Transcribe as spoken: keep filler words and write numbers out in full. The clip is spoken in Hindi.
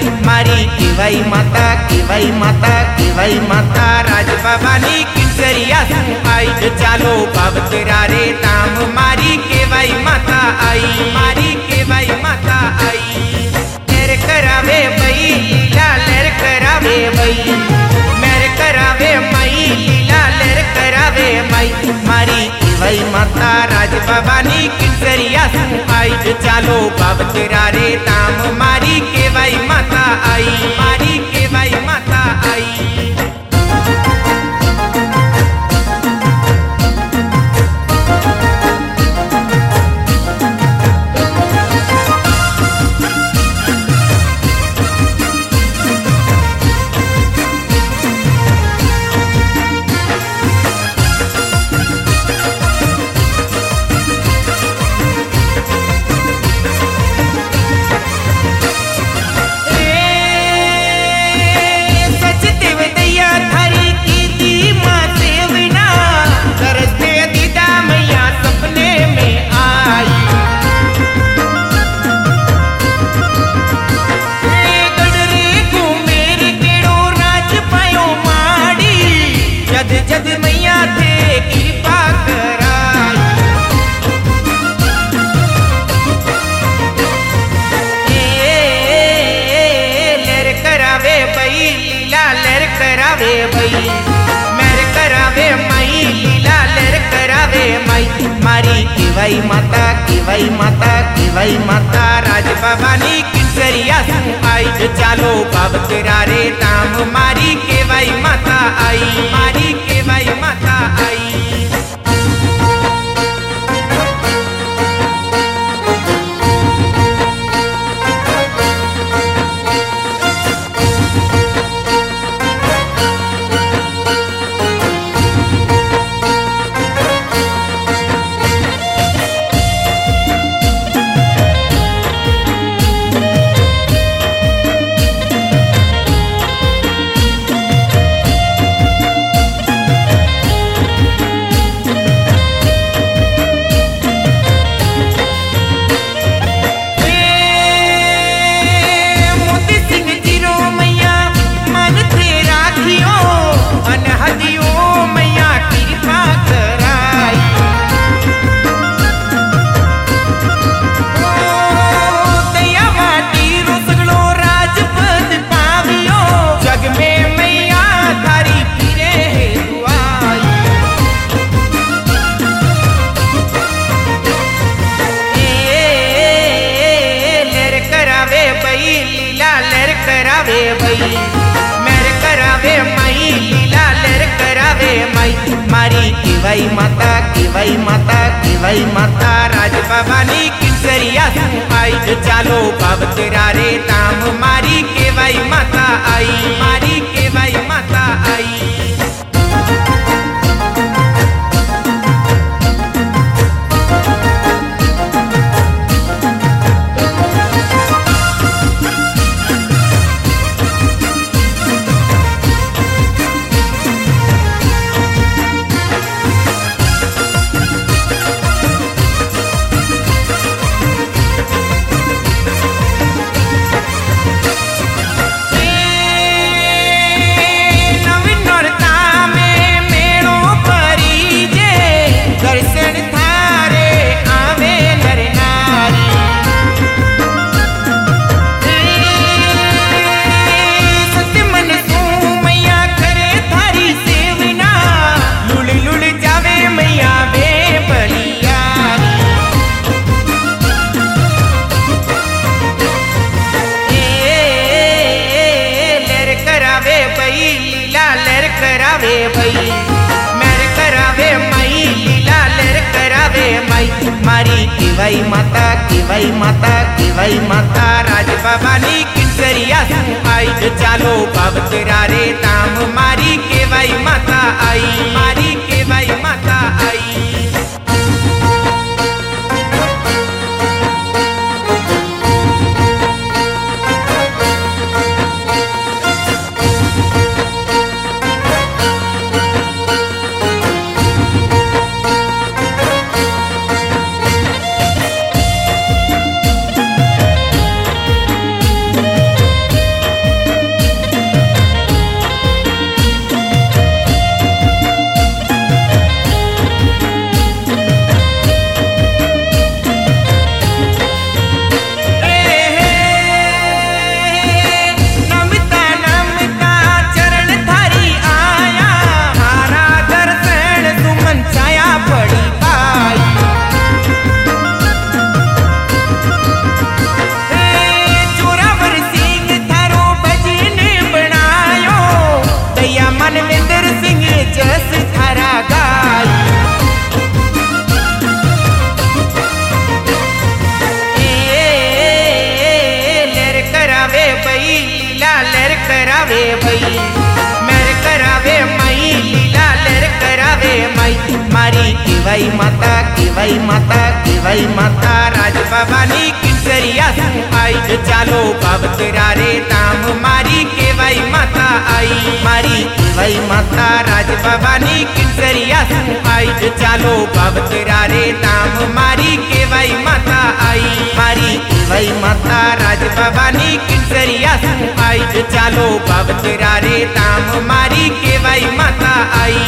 मारी केवाई माता केवाई माता केवाई माता राज बाबानी किंसरिया सु आई। चालो बाबतरा रे ताम मारी केवाई माता आई, मारी केवाई माता आई। लहर करावे बई लीला लहर करावे बई, मेर करावे मई लीला लहर करावे मई। मारी केवाई माता राज बाबानी किंसरिया सु आई। चालो बाबतरा रे ताम मारी केवाई माता आई, मारी केवाई माता आई। जद मैया थे कृपा कराई। लहर करावे बई लीला लहर करावे बई, मेर करावे मई लीला लहर करावे मई। मारी केवाई माता केवाई माता केवाई माता राज बाबानी किंसरिया सु आई। चालो बाबतरा रे ताम मारी केवाई माता आई, मारी केवाई माता आई। करावे बई, मेर करावे मई लीला लहर करावे मई। मारी केवाई माता केवाई माता केवाई माता राज बाबानी किंसरिया सु आई। चालो बाबतरा रे ताम मारी केवाई माता आई, मारी केवाई माता आई। करावे बई, मेर करावे मई लीला लहर करावे मई। मारी केवाई माता केवाई माता केवाई माता राज बाबानी किंसरिया सु आई। चालो बाबतरा रे ताम मारी केवाई माता आई, मारी केवाई माता आई। करावे भई, मेर करावे मई लीला लेर करावे मई। मारी केवाई माता केवाई माता केवाई माता राज बाबानी किंसरिया सु आई। चालो बाबतरा रे ताम मारी केवाई माता आई। मारी केवाई माता राज बाबानी किंसरिया सु आई। चालो बाबतरा रे ताम मारी केवाई माता आई। मारी केवाई माता राज बाबानी किंसरिया सु आई। चालो बाबतरा रे ताम मारी केवाई माता आई।